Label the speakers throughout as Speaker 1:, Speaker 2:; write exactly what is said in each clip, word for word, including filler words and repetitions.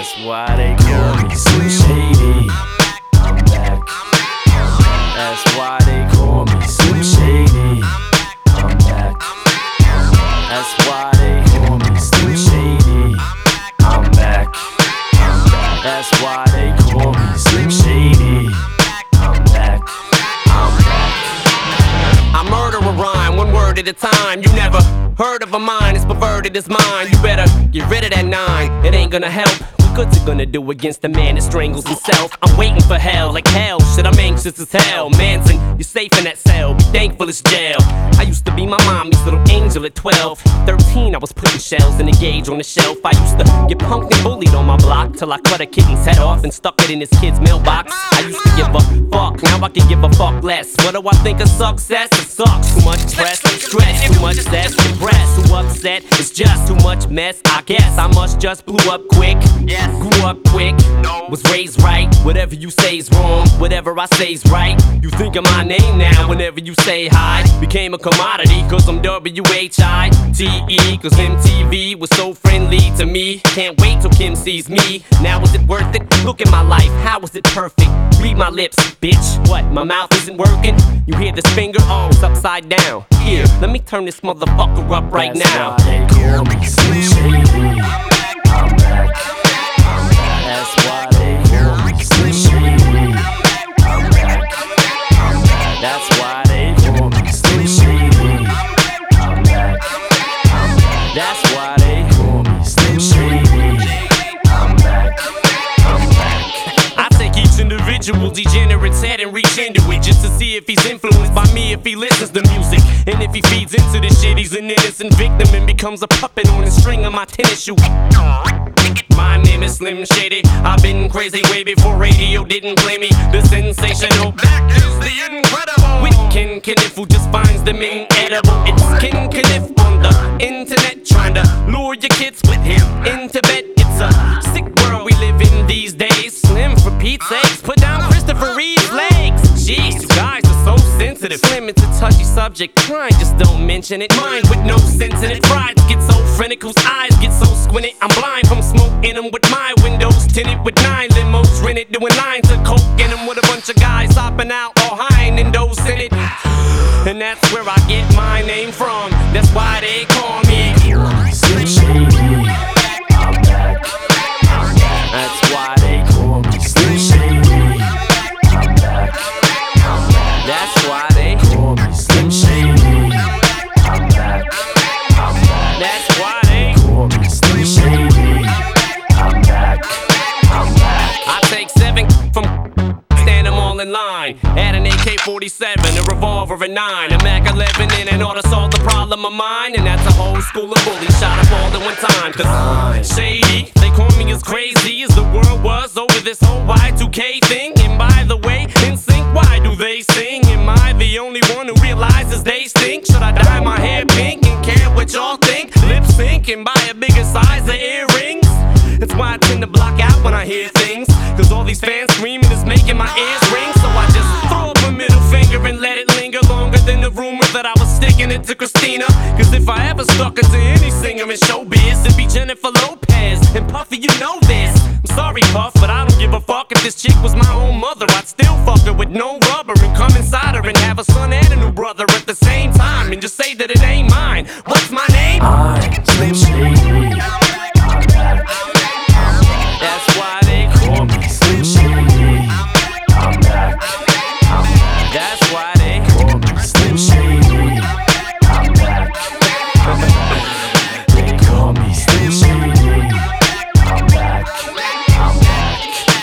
Speaker 1: That's why they call me Slim Shady. I'm back. That's why they call me Slim Shady. I'm back. That's why they call me Slim Shady. I'm back. That's why they call me Slim Shady. I'm back. I'm back.
Speaker 2: I murder a rhyme, one word at a time. You never heard of a mind as perverted as mine. You better get rid of that nine, it ain't gonna help. What good's it gonna do against a man that strangles himself? I'm waiting for hell, like hell, shit, I'm anxious as hell. Manson, you're safe in that cell, be thankful it's jail. I used to be my mommy's little angel at twelve. Thirteen, I was putting shells in a gauge on the shelf. I used to get punked and bullied on my block till I cut a kitten's head off and stuck it in his kid's mailbox. I used to give a fuck, now I can give a fuck less. What do I think of success? It sucks, too much stress, stress, too much stress, depressed, too upset, it's just too much mess. I guess I must just blew up quick. Yes. Grew up quick, was raised right. Whatever you say's wrong, whatever I say's right. You think of my name now whenever you say hi. Became a commodity cause I'm W H I T E. Cause M T V was so friendly to me. Can't wait till Kim sees me. Now is it worth it? Look at my life, how is it perfect? Read my lips, bitch. What, my mouth isn't working? You hear this finger? Oh, it's upside down. Here, let me turn this motherfucker up right
Speaker 1: That's
Speaker 2: now.
Speaker 1: Why they call me Slim Shady. I'm back. That's why they call me Slim Shady. I'm back. That's why they call me Slim Shady. I'm back. That's why they call me Slim Shady. I'm back. I'm back.
Speaker 2: I take each individual degenerate's head and reach into it just to see if he's influenced by me, if he listens to music. And if he feeds into this shit, he's an innocent victim and becomes a puppet on the string of my tennis shoe. My name is Slim Shady. I've been crazy way before radio didn't play me. The sensational, that is the incredible. With Ken Kniff who just finds them inedible. It's Ken Kniff on the internet trying to lure your kids with him into bed. It's a sick world we live in these days. Slim, for Pete's sakes, put down Christopher Reeve's legs. Jeez, you guys are so sensitive. Slim, it's a touchy subject. Try just don't mention it. Mine with no sense in it. Prides get so frantic, whose eyes get so squinted. I'm blind from smoke in them with my windows tinted with nine limos rented, doing lines of coke in them with a bunch of guys hopping out all high and those in it. And that's where I get my name from. That's why they call me
Speaker 1: Slim Shady. I'm back. That's why they call me Slim Shady. I'm back. That's why they call me Slim Shady. I'm back. That's why they call me Slim Shady. I'm back. I'm back.
Speaker 2: I take seven from stand them all in line. Add an A K forty-seven, a revolver, a nine, a Mac eleven, and an order solve the problem of mine. And that's a whole school of bullies shot up all at one time. Cause I'm shady, they call me as crazy as the world was over this whole Y two K thing. And by the way, N Sync, why do they sing? Am I the only one who realizes they stink? Should I dye my hair pink and care what y'all think? Lip sync and buy a bigger size of earrings? That's why I tend to block out when I hear things. Cause all these fans screaming is making my ears ring. So I just throw up a middle finger and let it linger longer than the rumor that I was sticking it to Christina. Cause if I ever stuck it to any singer in showbiz, it'd be Jennifer Lopez. And Puffy, you know this. I'm sorry, Puff, but I don't give a fuck. If this chick was my own mother, I'd still fuck her with no rubber and come inside her and have a son and a new brother at the same time and just say that it ain't mine. What's my name?
Speaker 1: I'm Slim Shady. I'm back. That's why they call me Slim Shady. I'm back. That's why they call me Slim Shady. I'm back. They call me Slim Shady. I'm back. I'm back.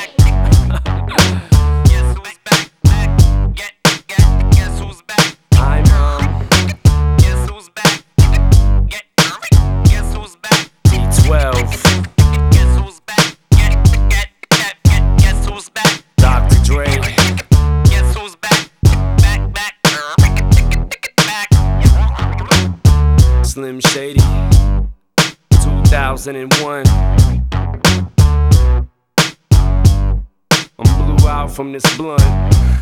Speaker 3: Guess who's back? Back. Get, get, guess who's back?
Speaker 2: I'm um
Speaker 3: Guess who's back? Get, guess who's back?
Speaker 2: D twelve,
Speaker 3: Guess who's back? Get, get, get, get, guess who's back?
Speaker 2: Doctor Dre.
Speaker 3: Guess who's back? Back, back, back.
Speaker 2: Slim Shady, two thousand one. I'm blew out from this blunt.